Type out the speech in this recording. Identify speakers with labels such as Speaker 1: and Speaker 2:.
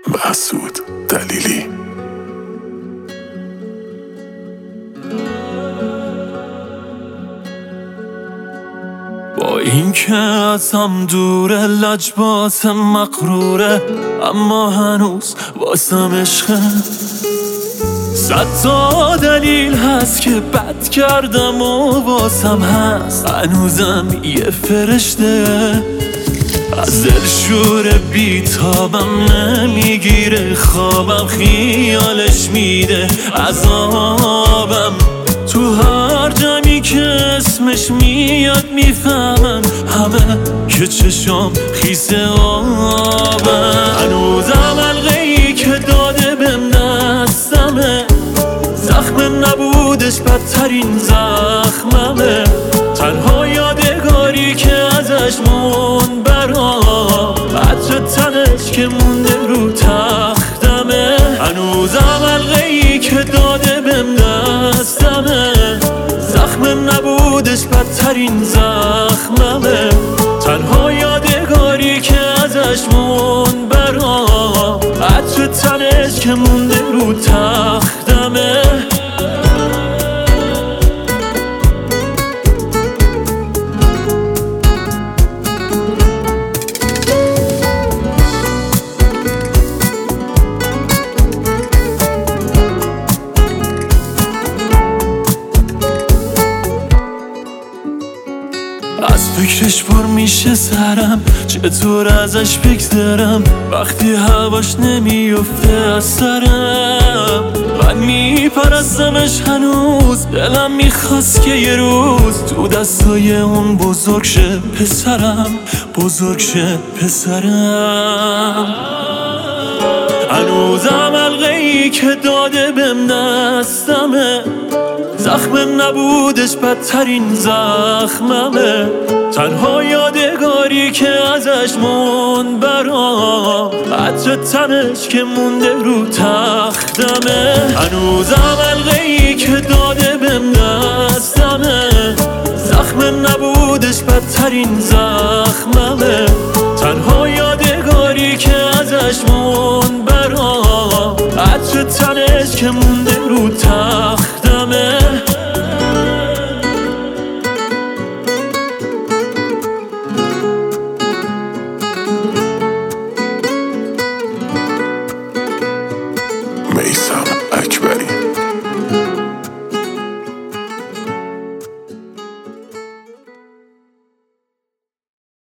Speaker 1: محسود دلیلی.
Speaker 2: با این که ازم دوره، لجباتم مقروره، اما هنوز واسم عشقه. 100 تا دلیل هست که بد کردم و واسم هست هنوزم یه فرشته. از دلشور بیتابم نمیگیره خوابم، خیالش میده عذابم. تو هر جمعی که اسمش میاد میفهمم همه که چشام خیسه آبم. هنوزم حلقه‌ای که داده بهم دستمه، زخم نبودش بدترین زخممه. تنها یادگاری که ازش موند برام، عطر تنش که مونده رو تختمه. هنوزم حلقه‌ای که داده بهم دستمه، زخم نبودش بدترین زخممه. تنها یادگاری که ازش موند برام، عطر تنش که مونده رو تختمه. از فکرش پر میشه سرم، چطور ازش بگذرم وقتی هواش نمیفته از سرم. من میپرستمش هنوز، دلم میخواست که یه روز تو دستای اون بزرگ شه پسرم، بزرگ شه پسرم. هنوزم حلقه‌ای که داده بهم دستمه، زخم نبودش بدترین زخممه. تنها یادگاری که ازش موند برام، عطر تنش که مونده رو تختمه. هنوزم حلقه‌ای که داده بهم دستمه، زخم نبودش بدترین زخممه. تنها یادگاری که ازش موند برام، عطر تنش که مونده